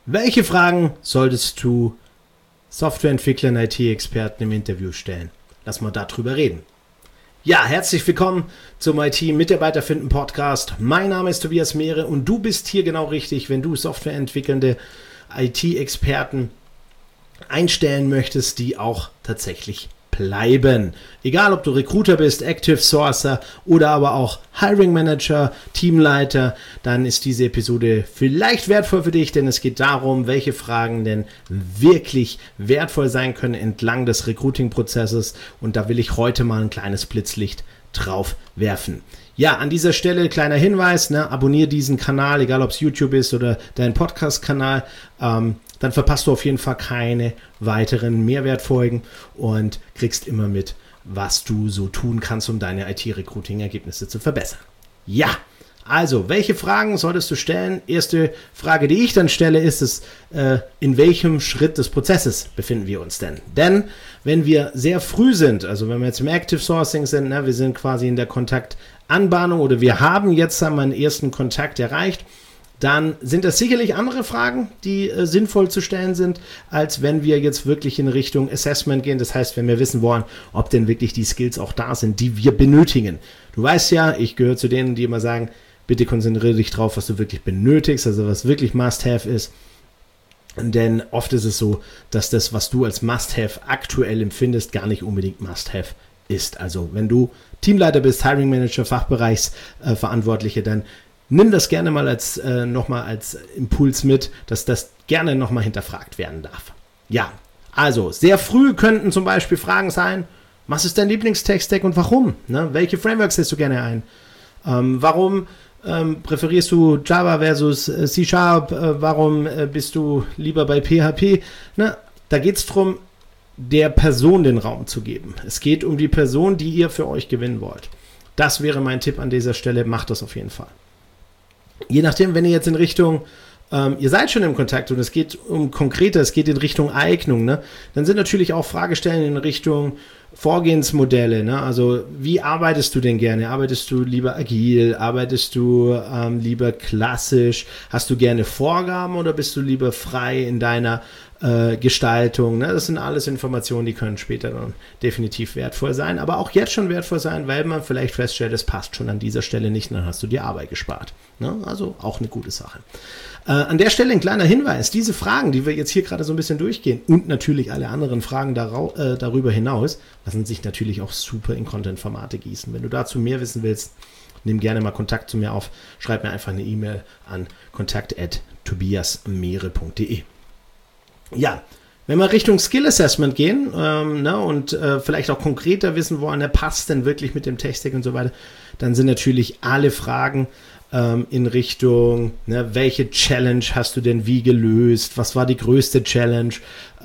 Welche Fragen solltest du Softwareentwicklern, IT-Experten im Interview stellen? Lass mal darüber reden. Ja, herzlich willkommen zum IT-Mitarbeiter finden Podcast. Mein Name ist Tobias Mehre und du bist hier genau richtig, wenn du softwareentwickelnde IT-Experten einstellen möchtest, die auch tatsächlich bleiben. Egal, ob du Recruiter bist, Active Sourcer oder aber auch Hiring Manager, Teamleiter, dann ist diese Episode vielleicht wertvoll für dich, denn es geht darum, welche Fragen denn wirklich wertvoll sein können entlang des Recruiting-Prozesses, und da will ich heute mal ein kleines Blitzlicht drauf werfen. Ja, an dieser Stelle kleiner Hinweis, abonniere diesen Kanal, egal ob es YouTube ist oder dein Podcast-Kanal, dann verpasst du auf jeden Fall keine weiteren Mehrwertfolgen und kriegst immer mit, was du so tun kannst, um deine IT-Recruiting-Ergebnisse zu verbessern. Ja, also, welche Fragen solltest du stellen? Erste Frage, die ich dann stelle, ist es, in welchem Schritt des Prozesses befinden wir uns denn? Denn wenn wir sehr früh sind, also wenn wir jetzt im Active Sourcing sind, wir sind quasi in der Kontaktanbahnung oder wir haben jetzt einen ersten Kontakt erreicht, dann sind das sicherlich andere Fragen, die sinnvoll zu stellen sind, als wenn wir jetzt wirklich in Richtung Assessment gehen. Das heißt, wenn wir wissen wollen, ob denn wirklich die Skills auch da sind, die wir benötigen. Du weißt ja, ich gehöre zu denen, die immer sagen, bitte konzentriere dich drauf, was du wirklich benötigst, also was wirklich Must-Have ist. Denn oft ist es so, dass das, was du als Must-Have aktuell empfindest, gar nicht unbedingt Must-Have ist. Also wenn du Teamleiter bist, Hiring Manager, Fachbereichsverantwortliche, dann nimm das gerne mal als nochmal als Impuls mit, dass das gerne nochmal hinterfragt werden darf. Ja, also sehr früh könnten zum Beispiel Fragen sein, was ist dein Lieblingstech-Stack und warum? Welche Frameworks setzt du gerne ein? Warum präferierst du Java versus C#? Warum bist du lieber bei PHP? Da geht es darum, der Person den Raum zu geben. Es geht um die Person, die ihr für euch gewinnen wollt. Das wäre mein Tipp an dieser Stelle, macht das auf jeden Fall. Je nachdem, wenn ihr jetzt in Richtung, ihr seid schon im Kontakt und es geht um konkreter, es geht in Richtung Eignung, dann sind natürlich auch Fragestellungen in Richtung Vorgehensmodelle, also wie arbeitest du denn gerne? Arbeitest du lieber agil? Arbeitest du lieber klassisch? Hast du gerne Vorgaben oder bist du lieber frei in deiner Gestaltung? Das sind alles Informationen, die können später dann definitiv wertvoll sein, aber auch jetzt schon wertvoll sein, weil man vielleicht feststellt, es passt schon an dieser Stelle nicht, dann hast du dir Arbeit gespart. Also auch eine gute Sache. An der Stelle ein kleiner Hinweis, diese Fragen, die wir jetzt hier gerade so ein bisschen durchgehen und natürlich alle anderen Fragen darüber hinaus, lassen sich natürlich auch super in Content-Formate gießen. Wenn du dazu mehr wissen willst, nimm gerne mal Kontakt zu mir auf, schreib mir einfach eine E-Mail an kontakt@tobiasmehre.de. Ja, wenn wir Richtung Skill Assessment gehen und vielleicht auch konkreter wissen wollen, passt denn wirklich mit dem Tech-Stack und so weiter, dann sind natürlich alle Fragen in Richtung, welche Challenge hast du denn wie gelöst? Was war die größte Challenge?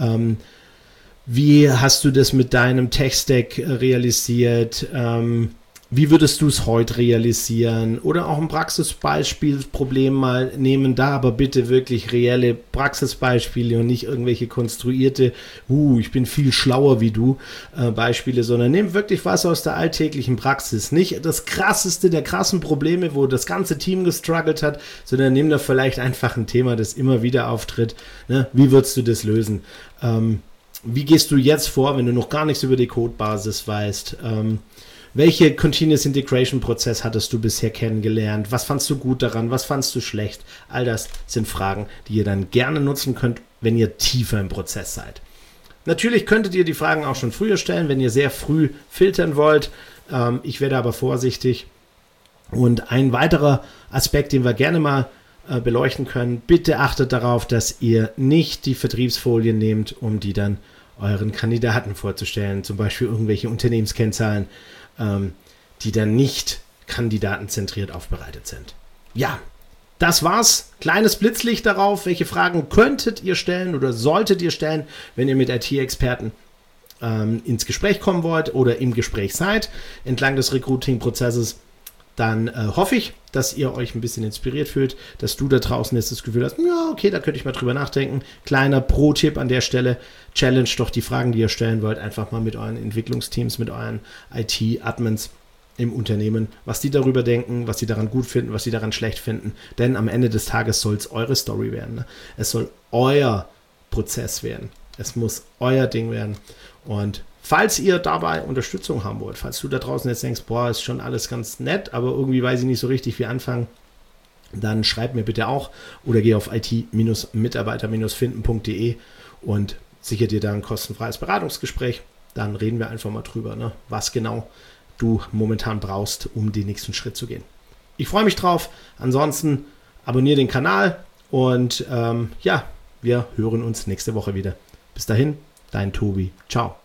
Wie hast du das mit deinem Tech-Stack realisiert? Wie würdest du es heute realisieren? Oder auch ein Praxisbeispielproblem mal nehmen, da aber bitte wirklich reelle Praxisbeispiele und nicht irgendwelche konstruierte, ich bin viel schlauer wie du, Beispiele, sondern nimm wirklich was aus der alltäglichen Praxis. Nicht das krasseste der krassen Probleme, wo das ganze Team gestruggelt hat, sondern nimm da vielleicht einfach ein Thema, das immer wieder auftritt. Wie würdest du das lösen? Wie gehst du jetzt vor, wenn du noch gar nichts über die Codebasis weißt? Welche Continuous Integration Prozess hattest du bisher kennengelernt? Was fandst du gut daran? Was fandst du schlecht? All das sind Fragen, die ihr dann gerne nutzen könnt, wenn ihr tiefer im Prozess seid. Natürlich könntet ihr die Fragen auch schon früher stellen, wenn ihr sehr früh filtern wollt. Ich werde aber vorsichtig. Und ein weiterer Aspekt, den wir gerne mal beleuchten können, bitte achtet darauf, dass ihr nicht die Vertriebsfolien nehmt, um die dann euren Kandidaten vorzustellen. Zum Beispiel irgendwelche Unternehmenskennzahlen, die dann nicht kandidatenzentriert aufbereitet sind. Ja, das war's. Kleines Blitzlicht darauf, welche Fragen könntet ihr stellen oder solltet ihr stellen, wenn ihr mit IT-Experten ins Gespräch kommen wollt oder im Gespräch seid, entlang des Recruiting-Prozesses. Dann hoffe ich, dass ihr euch ein bisschen inspiriert fühlt, dass du da draußen jetzt das Gefühl hast, ja, okay, da könnte ich mal drüber nachdenken. Kleiner Pro-Tipp an der Stelle, challenge doch die Fragen, die ihr stellen wollt, einfach mal mit euren Entwicklungsteams, mit euren IT-Admins im Unternehmen, was die darüber denken, was sie daran gut finden, was sie daran schlecht finden. Denn am Ende des Tages soll es eure Story werden. Ne? Es soll euer Prozess werden. Es muss euer Ding werden. Und falls ihr dabei Unterstützung haben wollt, falls du da draußen jetzt denkst, boah, ist schon alles ganz nett, aber irgendwie weiß ich nicht so richtig, wie anfangen, dann schreib mir bitte auch oder geh auf it-mitarbeiter-finden.de und sicher dir da ein kostenfreies Beratungsgespräch. Dann reden wir einfach mal drüber, ne, was genau du momentan brauchst, um den nächsten Schritt zu gehen. Ich freue mich drauf. Ansonsten abonniere den Kanal und wir hören uns nächste Woche wieder. Bis dahin, dein Tobi. Ciao.